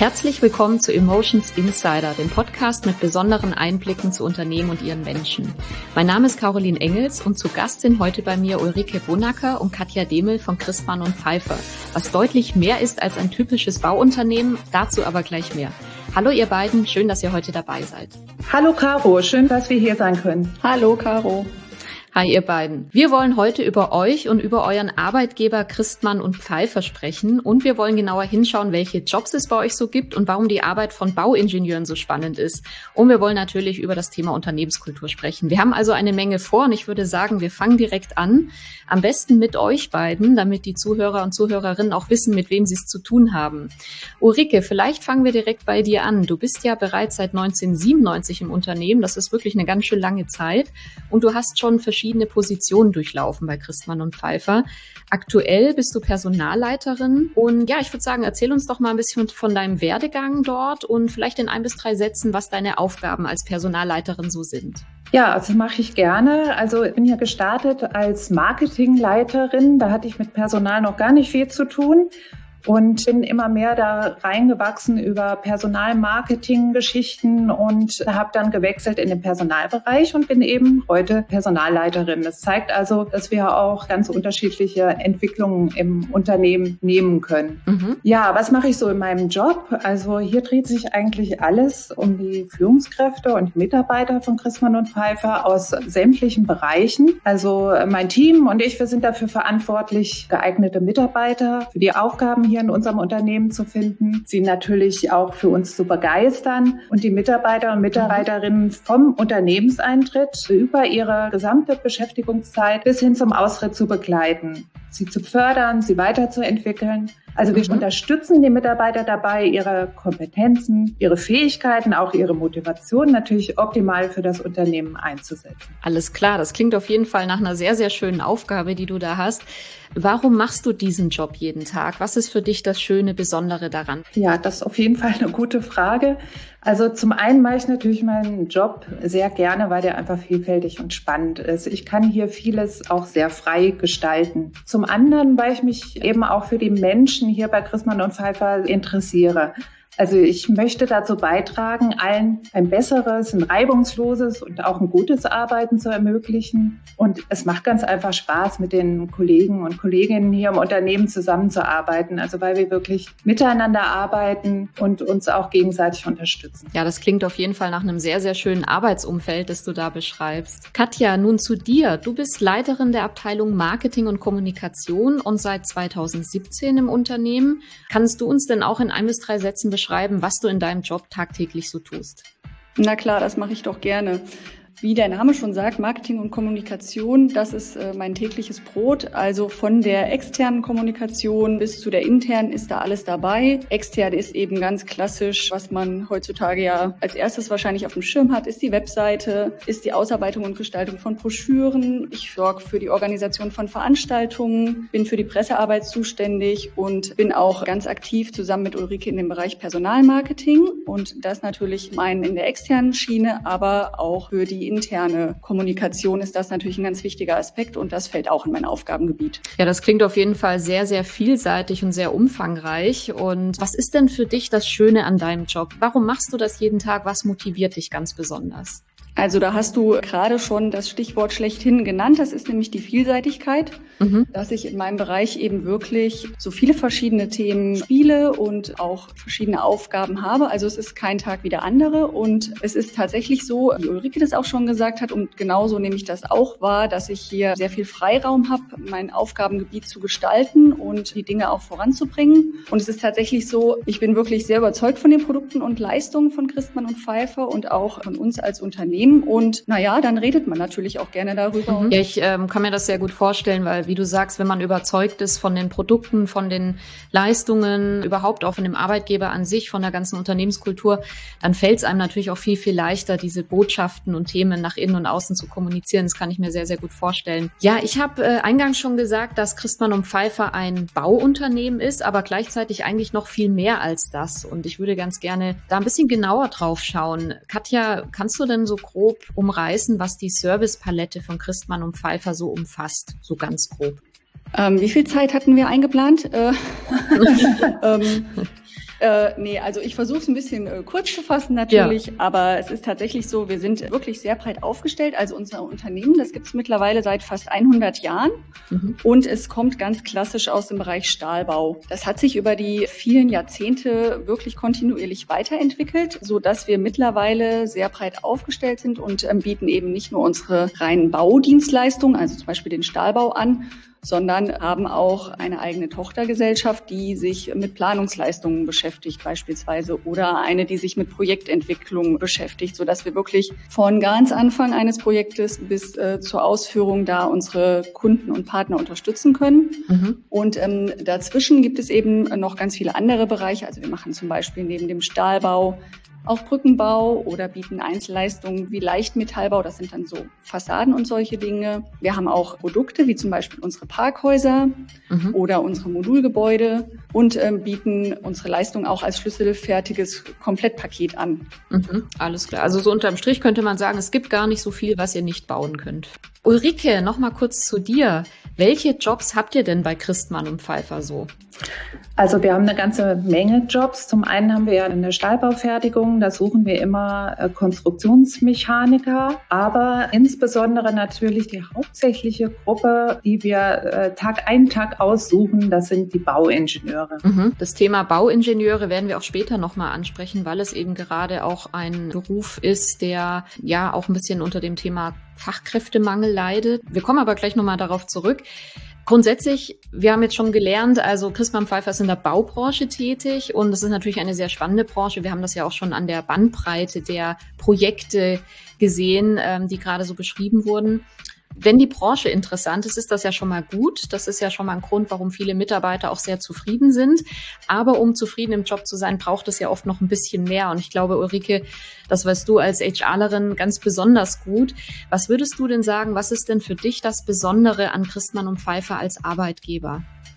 Herzlich willkommen zu Emotions Insider, dem Podcast mit besonderen Einblicken zu Unternehmen und ihren Menschen. Mein Name ist Caroline Engels und zu Gast sind heute bei mir Ulrike Bonacker und Katja Demel von Christmann & Pfeiffer, was deutlich mehr ist als ein typisches Bauunternehmen, dazu aber gleich mehr. Hallo ihr beiden, schön, dass ihr heute dabei seid. Hallo Caro, schön, dass wir hier sein können. Hallo Caro. Hi ihr beiden. Wir wollen heute über euch und über euren Arbeitgeber Christmann & Pfeiffer sprechen und wir wollen genauer hinschauen, welche Jobs es bei euch so gibt und warum die Arbeit von Bauingenieuren so spannend ist. Und wir wollen natürlich über das Thema Unternehmenskultur sprechen. Wir haben also eine Menge vor und ich würde sagen, wir fangen direkt an. Am besten mit euch beiden, damit die Zuhörer und Zuhörerinnen auch wissen, mit wem sie es zu tun haben. Ulrike, vielleicht fangen wir direkt bei dir an. Du bist ja bereits seit 1997 im Unternehmen. Das ist wirklich eine ganz schön lange Zeit und du hast schon verschiedene Positionen durchlaufen bei Christmann & Pfeiffer. Aktuell bist du Personalleiterin und ja, ich würde sagen, erzähl uns doch mal ein bisschen von deinem Werdegang dort und vielleicht in 1 bis 3 Sätzen, was deine Aufgaben als Personalleiterin so sind. Ja, also mache ich gerne. Also ich bin ja gestartet als Marketingleiterin. Da hatte ich mit Personal noch gar nicht viel zu tun. Und bin immer mehr da reingewachsen über Personalmarketing-Geschichten und habe dann gewechselt in den Personalbereich und bin eben heute Personalleiterin. Das zeigt also, dass wir auch ganz unterschiedliche Entwicklungen im Unternehmen nehmen können. Ja, was mache ich so in meinem Job? Also hier dreht sich eigentlich alles um die Führungskräfte und Mitarbeiter von Christmann & Pfeiffer aus sämtlichen Bereichen. Also mein Team und ich, wir sind dafür verantwortlich, geeignete Mitarbeiter für die Aufgaben hier in unserem Unternehmen zu finden, sie natürlich auch für uns zu begeistern und die Mitarbeiter und Mitarbeiterinnen vom Unternehmenseintritt über ihre gesamte Beschäftigungszeit bis hin zum Austritt zu begleiten, sie zu fördern, sie weiterzuentwickeln. Also wir unterstützen die Mitarbeiter dabei, ihre Kompetenzen, ihre Fähigkeiten, auch ihre Motivation natürlich optimal für das Unternehmen einzusetzen. Alles klar, das klingt auf jeden Fall nach einer sehr, sehr schönen Aufgabe, die du da hast. Warum machst du diesen Job jeden Tag? Was ist für dich das Schöne, Besondere daran? Ja, das ist auf jeden Fall eine gute Frage. Also zum einen mache ich natürlich meinen Job sehr gerne, weil der einfach vielfältig und spannend ist. Ich kann hier vieles auch sehr frei gestalten. Zum anderen, weil ich mich eben auch für die Menschen hier bei Christmann & Pfeiffer interessiere. Also ich möchte dazu beitragen, allen ein besseres, ein reibungsloses und auch ein gutes Arbeiten zu ermöglichen. Und es macht ganz einfach Spaß, mit den Kollegen und Kolleginnen hier im Unternehmen zusammenzuarbeiten. Also weil wir wirklich miteinander arbeiten und uns auch gegenseitig unterstützen. Ja, das klingt auf jeden Fall nach einem sehr, sehr schönen Arbeitsumfeld, das du da beschreibst. Katja, nun zu dir. Du bist Leiterin der Abteilung Marketing und Kommunikation und seit 2017 im Unternehmen. Kannst du uns denn auch in 1 bis 3 Sätzen beschreiben, was du in deinem Job tagtäglich so tust? Na klar, das mache ich doch gerne. Wie der Name schon sagt, Marketing und Kommunikation, das ist mein tägliches Brot. Also von der externen Kommunikation bis zu der internen ist da alles dabei. Extern ist eben ganz klassisch, was man heutzutage ja als erstes wahrscheinlich auf dem Schirm hat, ist die Webseite, ist die Ausarbeitung und Gestaltung von Broschüren. Ich sorge für die Organisation von Veranstaltungen, bin für die Pressearbeit zuständig und bin auch ganz aktiv zusammen mit Ulrike in dem Bereich Personalmarketing. Und das natürlich in der externen Schiene, aber auch für die interne Kommunikation ist das natürlich ein ganz wichtiger Aspekt und das fällt auch in mein Aufgabengebiet. Ja, das klingt auf jeden Fall sehr, sehr vielseitig und sehr umfangreich. Und was ist denn für dich das Schöne an deinem Job? Warum machst du das jeden Tag? Was motiviert dich ganz besonders? Also da hast du gerade schon das Stichwort schlechthin genannt. Das ist nämlich die Vielseitigkeit, dass ich in meinem Bereich eben wirklich so viele verschiedene Themen spiele und auch verschiedene Aufgaben habe. Also es ist kein Tag wie der andere und es ist tatsächlich so, wie Ulrike das auch schon gesagt hat und genauso nehme ich das auch wahr, dass ich hier sehr viel Freiraum habe, mein Aufgabengebiet zu gestalten und die Dinge auch voranzubringen. Und es ist tatsächlich so, ich bin wirklich sehr überzeugt von den Produkten und Leistungen von Christmann & Pfeiffer und auch von uns als Unternehmen. Und naja, dann redet man natürlich auch gerne darüber. Ja, ich kann mir das sehr gut vorstellen, weil wie du sagst, wenn man überzeugt ist von den Produkten, von den Leistungen, überhaupt auch von dem Arbeitgeber an sich, von der ganzen Unternehmenskultur, dann fällt es einem natürlich auch viel, viel leichter, diese Botschaften und Themen nach innen und außen zu kommunizieren. Das kann ich mir sehr, sehr gut vorstellen. Ja, ich habe eingangs schon gesagt, dass Christmann & Pfeiffer ein Bauunternehmen ist, aber gleichzeitig eigentlich noch viel mehr als das. Und ich würde ganz gerne da ein bisschen genauer drauf schauen. Katja, kannst du denn so grob umreißen, was die Servicepalette von Christmann & Pfeiffer so umfasst? So ganz grob. Wie viel Zeit hatten wir eingeplant? Nee, also ich versuche es ein bisschen kurz zu fassen natürlich, aber es ist tatsächlich so, wir sind wirklich sehr breit aufgestellt. Also unser Unternehmen, das gibt es mittlerweile seit fast 100 Jahren und es kommt ganz klassisch aus dem Bereich Stahlbau. Das hat sich über die vielen Jahrzehnte wirklich kontinuierlich weiterentwickelt, so dass wir mittlerweile sehr breit aufgestellt sind und bieten eben nicht nur unsere reinen Baudienstleistungen, also zum Beispiel den Stahlbau an, sondern haben auch eine eigene Tochtergesellschaft, die sich mit Planungsleistungen beschäftigt beispielsweise oder eine, die sich mit Projektentwicklung beschäftigt, sodass wir wirklich von ganz Anfang eines Projektes bis zur Ausführung da unsere Kunden und Partner unterstützen können. Und dazwischen gibt es eben noch ganz viele andere Bereiche. Also wir machen zum Beispiel neben dem Stahlbau auch Brückenbau oder bieten Einzelleistungen wie Leichtmetallbau. Das sind dann so Fassaden und solche Dinge. Wir haben auch Produkte wie zum Beispiel unsere Parkhäuser oder unsere Modulgebäude und bieten unsere Leistung auch als schlüsselfertiges Komplettpaket an. Alles klar. Also so unterm Strich könnte man sagen, es gibt gar nicht so viel, was ihr nicht bauen könnt. Ulrike, noch mal kurz zu dir. Welche Jobs habt ihr denn bei Christmann und Pfeiffer so? Also wir haben eine ganze Menge Jobs. Zum einen haben wir ja eine Stahlbaufertigung, da suchen wir immer Konstruktionsmechaniker, aber insbesondere natürlich die hauptsächliche Gruppe, die wir Tag ein, Tag aussuchen, das sind die Bauingenieure. Das Thema Bauingenieure werden wir auch später nochmal ansprechen, weil es eben gerade auch ein Beruf ist, der ja auch ein bisschen unter dem Thema Fachkräftemangel leidet. Wir kommen aber gleich nochmal darauf zurück. Grundsätzlich, wir haben jetzt schon gelernt, also Christmann Pfeiffer ist in der Baubranche tätig und das ist natürlich eine sehr spannende Branche. Wir haben das ja auch schon an der Bandbreite der Projekte gesehen, die gerade so beschrieben wurden. Wenn die Branche interessant ist, ist das ja schon mal gut. Das ist ja schon mal ein Grund, warum viele Mitarbeiter auch sehr zufrieden sind. Aber um zufrieden im Job zu sein, braucht es ja oft noch ein bisschen mehr. Und ich glaube, Ulrike, das weißt du als HRlerin ganz besonders gut. Was würdest du denn sagen, was ist denn für dich das Besondere an Christmann und Pfeiffer als Arbeitgeber?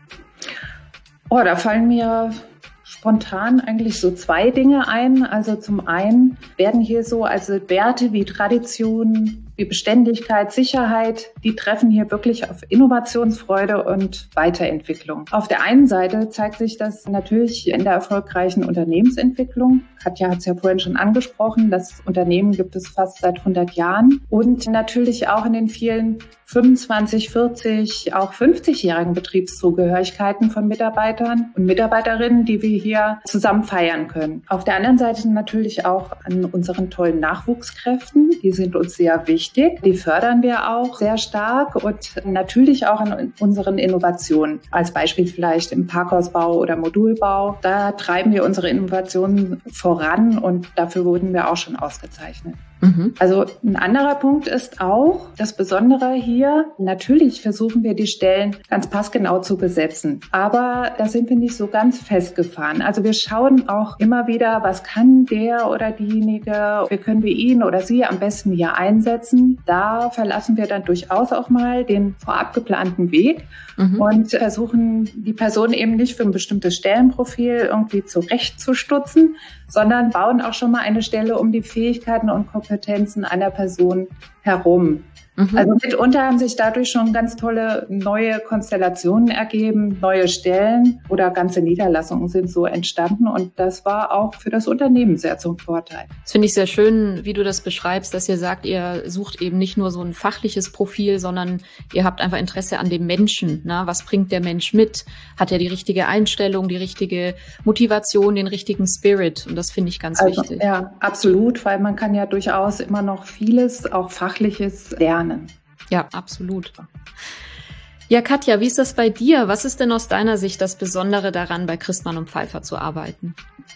Oh, da fallen mir spontan eigentlich so zwei Dinge ein. Also zum einen werden hier so Werte wie Tradition, wie Beständigkeit, Sicherheit, die treffen hier wirklich auf Innovationsfreude und Weiterentwicklung. Auf der einen Seite zeigt sich das natürlich in der erfolgreichen Unternehmensentwicklung. Katja hat es ja vorhin schon angesprochen, das Unternehmen gibt es fast seit 100 Jahren und natürlich auch in den vielen 25, 40, auch 50-jährigen Betriebszugehörigkeiten von Mitarbeitern und Mitarbeiterinnen, die wir hier zusammen feiern können. Auf der anderen Seite natürlich auch an unseren tollen Nachwuchskräften, die sind uns sehr wichtig. Die fördern wir auch sehr stark und natürlich auch an unseren Innovationen. Als Beispiel vielleicht im Parkhausbau oder Modulbau. Da treiben wir unsere Innovationen voran und dafür wurden wir auch schon ausgezeichnet. Also ein anderer Punkt ist auch das Besondere hier. Natürlich versuchen wir die Stellen ganz passgenau zu besetzen, aber da sind wir nicht so ganz festgefahren. Also wir schauen auch immer wieder, was kann der oder diejenige, wie können wir ihn oder sie am besten hier einsetzen. Da verlassen wir dann durchaus auch mal den vorab geplanten Weg und versuchen die Person eben nicht für ein bestimmtes Stellenprofil irgendwie zurechtzustutzen, sondern bauen auch schon mal eine Stelle um die Fähigkeiten und Kompetenzen einer Person herum. Also mitunter haben sich dadurch schon ganz tolle neue Konstellationen ergeben, neue Stellen oder ganze Niederlassungen sind so entstanden und das war auch für das Unternehmen sehr zum Vorteil. Das finde ich sehr schön, wie du das beschreibst, dass ihr sagt, ihr sucht eben nicht nur so ein fachliches Profil, sondern ihr habt einfach Interesse an dem Menschen. Na, was bringt der Mensch mit? Hat er die richtige Einstellung, die richtige Motivation, den richtigen Spirit? Und das finde ich ganz wichtig. Ja, absolut, weil man kann ja durchaus immer noch vieles, auch Fachliches lernen. Ja, absolut. Ja, Katja, wie ist das bei dir? Was ist denn aus deiner Sicht das Besondere daran, bei Christmann und Pfeiffer zu arbeiten?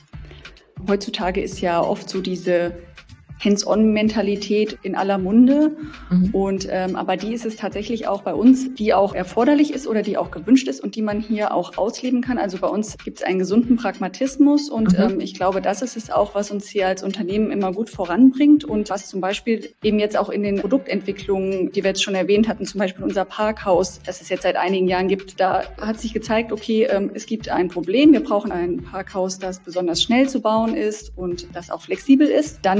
Heutzutage ist ja oft so diese Hands-on-Mentalität in aller Munde. Und aber die ist es tatsächlich auch bei uns, die auch erforderlich ist oder die auch gewünscht ist und die man hier auch ausleben kann. Also bei uns gibt es einen gesunden Pragmatismus und ich glaube, das ist es auch, was uns hier als Unternehmen immer gut voranbringt und was zum Beispiel eben jetzt auch in den Produktentwicklungen, die wir jetzt schon erwähnt hatten, zum Beispiel unser Parkhaus, das es jetzt seit einigen Jahren gibt, da hat sich gezeigt, okay, es gibt ein Problem, wir brauchen ein Parkhaus, das besonders schnell zu bauen ist und das auch flexibel ist. Dann wird eben ganz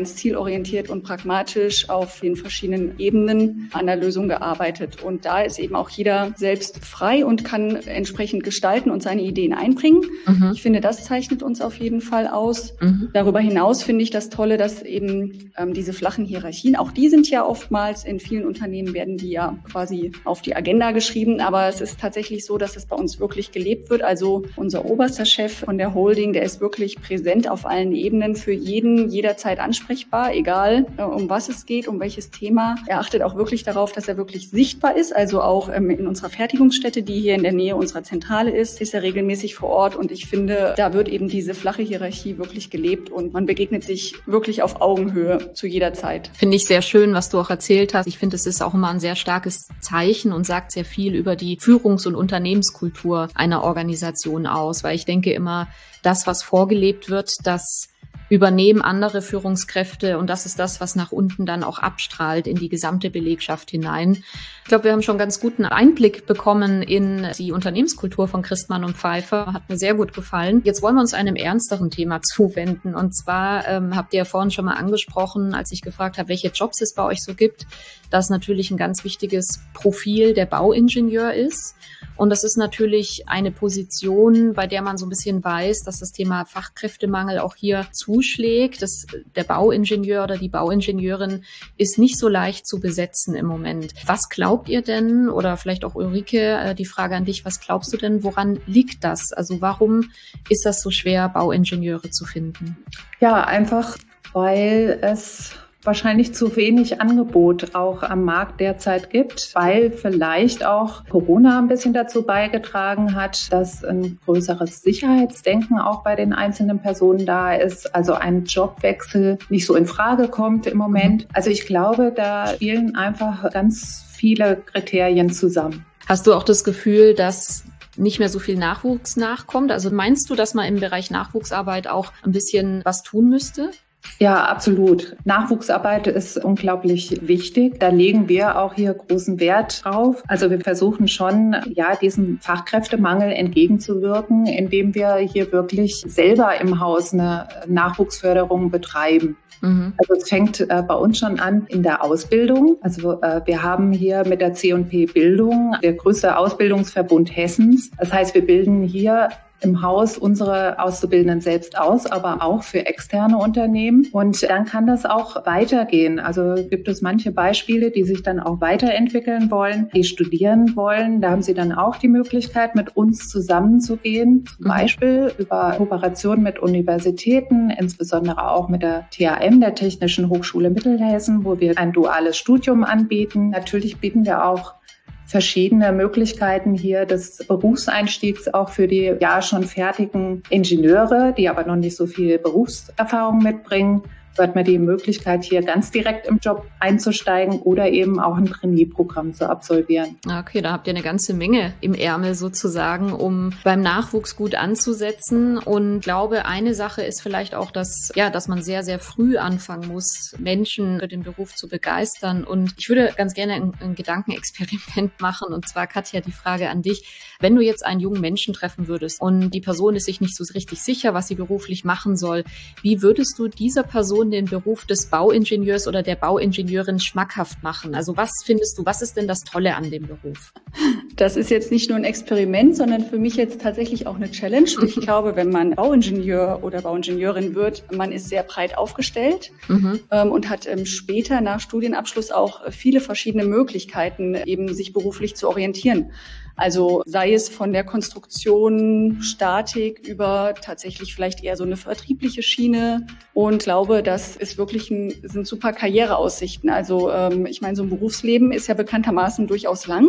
ganz zielorientiert und pragmatisch auf den verschiedenen Ebenen an der Lösung gearbeitet. Und da ist eben auch jeder selbst frei und kann entsprechend gestalten und seine Ideen einbringen. Ich finde, das zeichnet uns auf jeden Fall aus. Darüber hinaus finde ich das Tolle, dass eben diese flachen Hierarchien, auch die sind ja oftmals in vielen Unternehmen, werden die ja quasi auf die Agenda geschrieben. Aber es ist tatsächlich so, dass es bei uns wirklich gelebt wird. Also unser oberster Chef von der Holding, der ist wirklich präsent auf allen Ebenen, für jeden jederzeit ansprechbar, egal um was es geht, um welches Thema. Er achtet auch wirklich darauf, dass er wirklich sichtbar ist, also auch in unserer Fertigungsstätte, die hier in der Nähe unserer Zentrale ist er regelmäßig vor Ort und ich finde, da wird eben diese flache Hierarchie wirklich gelebt und man begegnet sich wirklich auf Augenhöhe zu jeder Zeit. Finde ich sehr schön, was du auch erzählt hast. Ich finde, es ist auch immer ein sehr starkes Zeichen und sagt sehr viel über die Führungs- und Unternehmenskultur einer Organisation aus, weil ich denke immer, das, was vorgelebt wird, das übernehmen andere Führungskräfte und das ist das, was nach unten dann auch abstrahlt in die gesamte Belegschaft hinein. Ich glaube, wir haben schon ganz guten Einblick bekommen in die Unternehmenskultur von Christmann und Pfeiffer. Hat mir sehr gut gefallen. Jetzt wollen wir uns einem ernsteren Thema zuwenden. Und zwar habt ihr ja vorhin schon mal angesprochen, als ich gefragt habe, welche Jobs es bei euch so gibt, dass natürlich ein ganz wichtiges Profil der Bauingenieur ist. Und das ist natürlich eine Position, bei der man so ein bisschen weiß, dass das Thema Fachkräftemangel auch hier zuschlägt. Der Bauingenieur oder die Bauingenieurin ist nicht so leicht zu besetzen im Moment. Was glaubt ihr denn, oder vielleicht auch Ulrike, die Frage an dich, was glaubst du denn, woran liegt das? Also warum ist das so schwer, Bauingenieure zu finden? Ja, einfach, weil es wahrscheinlich zu wenig Angebot auch am Markt derzeit gibt, weil vielleicht auch Corona ein bisschen dazu beigetragen hat, dass ein größeres Sicherheitsdenken auch bei den einzelnen Personen da ist, also ein Jobwechsel nicht so in Frage kommt im Moment. Also ich glaube, da spielen einfach ganz viele Kriterien zusammen. Hast du auch das Gefühl, dass nicht mehr so viel Nachwuchs nachkommt? Also meinst du, dass man im Bereich Nachwuchsarbeit auch ein bisschen was tun müsste? Ja, absolut. Nachwuchsarbeit ist unglaublich wichtig. Da legen wir auch hier großen Wert drauf. Also wir versuchen schon, diesem Fachkräftemangel entgegenzuwirken, indem wir hier wirklich selber im Haus eine Nachwuchsförderung betreiben. Also es fängt bei uns schon an in der Ausbildung. Also wir haben hier mit der C&P Bildung der größte Ausbildungsverbund Hessens. Das heißt, wir bilden hier im Haus unsere Auszubildenden selbst aus, aber auch für externe Unternehmen. Und dann kann das auch weitergehen. Also gibt es manche Beispiele, die sich dann auch weiterentwickeln wollen, die studieren wollen. Da haben sie dann auch die Möglichkeit, mit uns zusammenzugehen. Zum Beispiel über Kooperation mit Universitäten, insbesondere auch mit der THM, der Technischen Hochschule Mittelhessen, wo wir ein duales Studium anbieten. Natürlich bieten wir auch verschiedene Möglichkeiten hier des Berufseinstiegs auch für die schon fertigen Ingenieure, die aber noch nicht so viel Berufserfahrung mitbringen. So hat man die Möglichkeit, hier ganz direkt im Job einzusteigen oder eben auch ein Trainee-Programm zu absolvieren. Okay, da habt ihr eine ganze Menge im Ärmel sozusagen, um beim Nachwuchs gut anzusetzen. Und ich glaube, eine Sache ist vielleicht auch, dass man sehr, sehr früh anfangen muss, Menschen für den Beruf zu begeistern. Und ich würde ganz gerne ein Gedankenexperiment machen. Und zwar, Katja, die Frage an dich. Wenn du jetzt einen jungen Menschen treffen würdest und die Person ist sich nicht so richtig sicher, was sie beruflich machen soll, wie würdest du dieser Person den Beruf des Bauingenieurs oder der Bauingenieurin schmackhaft machen? Also was findest du, was ist denn das Tolle an dem Beruf? Das ist jetzt nicht nur ein Experiment, sondern für mich jetzt tatsächlich auch eine Challenge. Ich glaube, wenn man Bauingenieur oder Bauingenieurin wird, man ist sehr breit aufgestellt und hat später nach Studienabschluss auch viele verschiedene Möglichkeiten, eben sich beruflich zu orientieren. Also sei es von der Konstruktion, Statik über tatsächlich vielleicht eher so eine vertriebliche Schiene. Und glaube, das ist wirklich sind super Karriereaussichten. Also ich meine, so ein Berufsleben ist ja bekanntermaßen durchaus lang.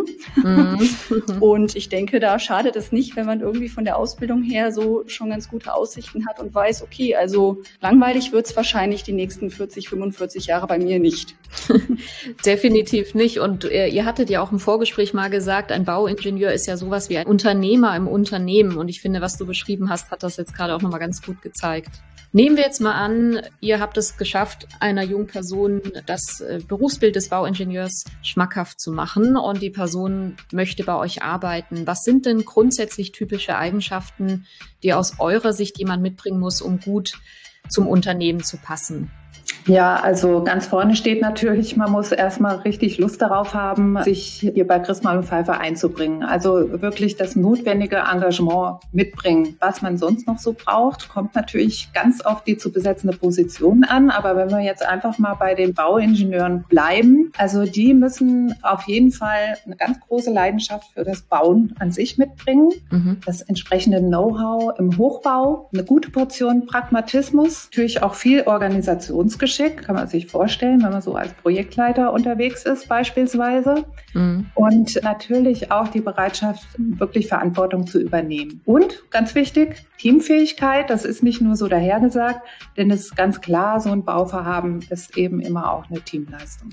Und ich denke, da schadet es nicht, wenn man irgendwie von der Ausbildung her so schon ganz gute Aussichten hat und weiß, okay, also langweilig wird's wahrscheinlich die nächsten 40, 45 Jahre bei mir nicht. Definitiv nicht. Und ihr hattet ja auch im Vorgespräch mal gesagt, ein Bauingenieur ist ja sowas wie ein Unternehmer im Unternehmen. Und ich finde, was du beschrieben hast, hat das jetzt gerade auch nochmal ganz gut gezeigt. Nehmen wir jetzt mal an, ihr habt es geschafft, einer jungen Person das Berufsbild des Bauingenieurs schmackhaft zu machen und die Person möchte bei euch arbeiten. Was sind denn grundsätzlich typische Eigenschaften, die aus eurer Sicht jemand mitbringen muss, um gut zum Unternehmen zu passen? Ja, also ganz vorne steht natürlich, man muss erstmal richtig Lust darauf haben, sich hier bei Christmann & Pfeiffer einzubringen. Also wirklich das notwendige Engagement mitbringen. Was man sonst noch so braucht, kommt natürlich ganz auf die zu besetzende Position an. Aber wenn wir jetzt einfach mal bei den Bauingenieuren bleiben, also die müssen auf jeden Fall eine ganz große Leidenschaft für das Bauen an sich mitbringen. Das entsprechende Know-how im Hochbau, eine gute Portion Pragmatismus, natürlich auch viel Organisationsgeschick, kann man sich vorstellen, wenn man so als Projektleiter unterwegs ist beispielsweise. Und natürlich auch die Bereitschaft, wirklich Verantwortung zu übernehmen. Und ganz wichtig, Teamfähigkeit, das ist nicht nur so dahergesagt, denn es ist ganz klar, so ein Bauvorhaben ist eben immer auch eine Teamleistung.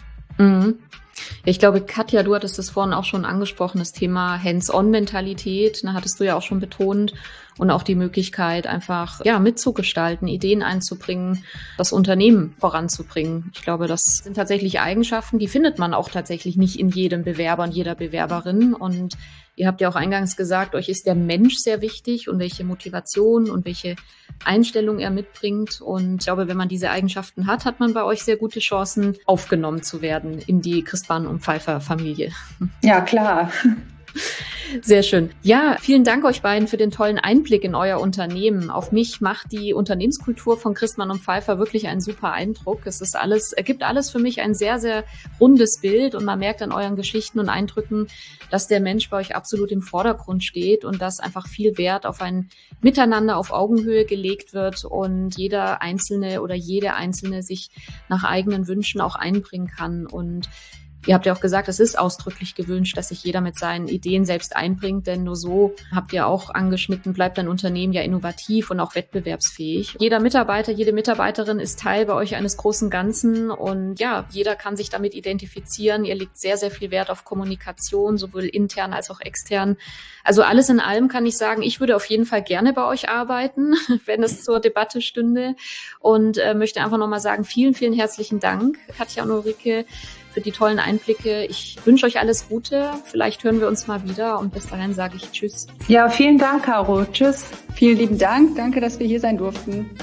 Ich glaube, Katja, du hattest es vorhin auch schon angesprochen, das Thema Hands-on-Mentalität, hattest du ja auch schon betont, und auch die Möglichkeit, einfach mitzugestalten, Ideen einzubringen, das Unternehmen voranzubringen. Ich glaube, das sind tatsächlich Eigenschaften, die findet man auch tatsächlich nicht in jedem Bewerber und jeder Bewerberin. Und ihr habt ja auch eingangs gesagt, euch ist der Mensch sehr wichtig und welche Motivation und welche Einstellung er mitbringt. Und ich glaube, wenn man diese Eigenschaften hat, hat man bei euch sehr gute Chancen, aufgenommen zu werden in die Christmann & Pfeiffer Familie. Ja, klar. Sehr schön. Ja, vielen Dank euch beiden für den tollen Einblick in euer Unternehmen. Auf mich macht die Unternehmenskultur von Christmann & Pfeiffer wirklich einen super Eindruck. Ergibt alles für mich ein sehr, sehr rundes Bild und man merkt an euren Geschichten und Eindrücken, dass der Mensch bei euch absolut im Vordergrund steht und dass einfach viel Wert auf ein Miteinander auf Augenhöhe gelegt wird und jeder Einzelne oder jede Einzelne sich nach eigenen Wünschen auch einbringen kann. Und ihr habt ja auch gesagt, es ist ausdrücklich gewünscht, dass sich jeder mit seinen Ideen selbst einbringt, denn nur so, habt ihr auch angeschnitten, bleibt ein Unternehmen ja innovativ und auch wettbewerbsfähig. Jeder Mitarbeiter, jede Mitarbeiterin ist Teil bei euch eines großen Ganzen und jeder kann sich damit identifizieren. Ihr legt sehr, sehr viel Wert auf Kommunikation, sowohl intern als auch extern. Also alles in allem kann ich sagen, ich würde auf jeden Fall gerne bei euch arbeiten, wenn es zur Debatte stünde und möchte einfach nochmal sagen, vielen, vielen herzlichen Dank, Katja und Ulrike, für die tollen Einblicke. Ich wünsche euch alles Gute. Vielleicht hören wir uns mal wieder und bis dahin sage ich Tschüss. Ja, vielen Dank, Caro. Tschüss. Vielen lieben Dank. Danke, dass wir hier sein durften.